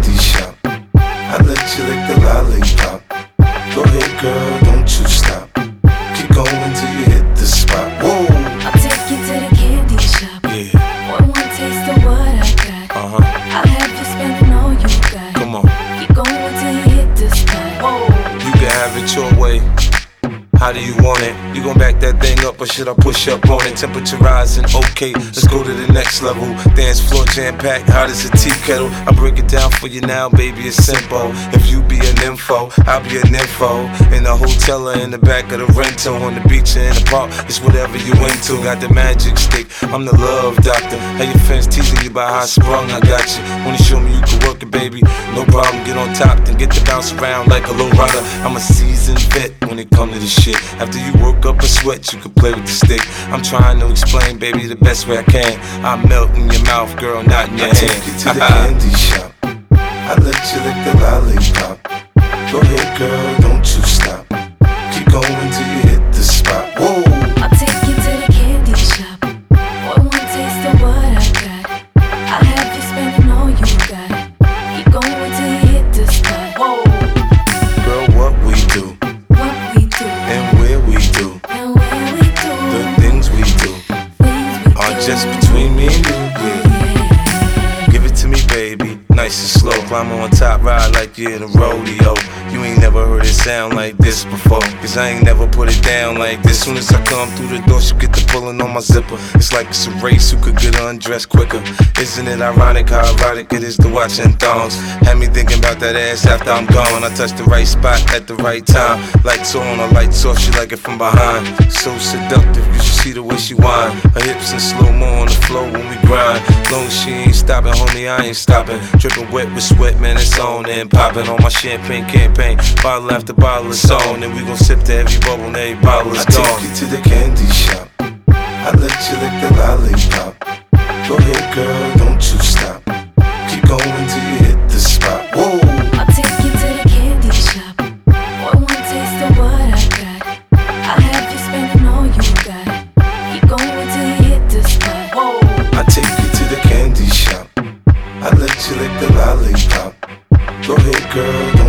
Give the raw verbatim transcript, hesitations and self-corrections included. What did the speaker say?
candy shop. I let you lick the lollipop. Go ahead, girl, don't you stop. Keep going till you hit the spot. Whoa. I'll take you to the candy shop. Yeah. One more taste of what I got. Uh huh. I'll have you spending all you got. Come on. Keep going till you hit the spot. Whoa. You can have it your way. How do you want it? You gon' back that thing up or should I push up on it? Temperature rising, okay, let's go to the next level. Dance floor jam packed, hot as a tea kettle. I break it down for you now, baby, it's simple. If you be an info, I'll be an info. In the hotel or in the back of the rental, on the beach or in the park, it's whatever you into. Got the magic stick, I'm the love doctor. How your fans teasing you about how I sprung, I got you. Wanna show me you can work it, baby? No problem, get on top, then get to bounce around like a low rider. I'm a seasoned vet when it come to this shit. After you work up a sweat, you can play with the stick. I'm trying to explain, baby, the best way I can. I melt in your mouth, girl, not in your I hand. I take you to the candy shop. I let you lick the lollipop. Go ahead, girl, don't you stop. Keep going till you hit the spot. Whoa. I'll take you to the candy shop. One more taste of what I got. I'll have you spending all you got. Keep going till you hit the spot. Whoa. Girl, what we do, What we do, and where we do, and where we do, the things we do things we are do. just between me and you, yeah. Yeah. Give it to me, baby, nice and slow. Climb on top, ride like you're in a rodeo. You ain't never heard it sound like this before, cause I ain't never put it down like this. Soon as I come through the door, she get the pulling on my zipper. It's like it's a race, who could get undressed quicker. Isn't it ironic how erotic it is to watching thongs? Had me thinking about that ass after I'm gone. I touched the right spot at the right time. Lights on or lights off, she like it from behind. So seductive, you should see the way she whine. Her hips in slow-mo on the floor when we grind. Long as she ain't stopping, homie, I ain't stopping. Dripping wet with sweat, man, it's on and popping on my champagne campaign. Bottle after bottle is on, and we gon' sip to every bubble and every bottle is gone. I take you to the candy shop. I let you lick the lollipop. Go ahead, girl, don't you stop. Keep going till you hit the spot. Whoa. I'll take you to the candy shop. One more taste of what I got. I'll have you spending all you got. Keep going till you hit the spot. Whoa. I take you to the candy shop. I let you lick the lollipop. Go ahead, girl,